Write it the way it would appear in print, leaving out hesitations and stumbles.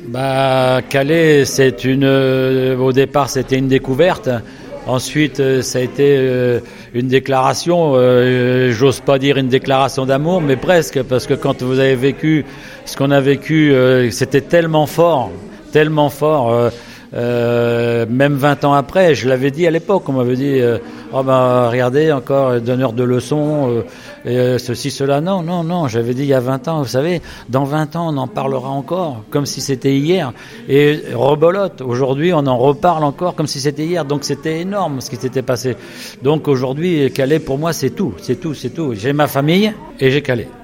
Calais, au départ, c'était une découverte. Ensuite, ça a été une déclaration, j'ose pas dire une déclaration d'amour, mais presque, parce que quand vous avez vécu ce qu'on a vécu, c'était tellement fort, même 20 ans après, je l'avais dit à l'époque, on m'avait dit regardez, encore donneur de leçons, ceci, cela. Non, j'avais dit il y a 20 ans, vous savez, dans 20 ans on en parlera encore, comme si c'était hier. Et rebolote, aujourd'hui on en reparle encore comme si c'était hier, donc c'était énorme ce qui s'était passé. Donc aujourd'hui, Calais pour moi c'est tout. J'ai ma famille et j'ai Calais.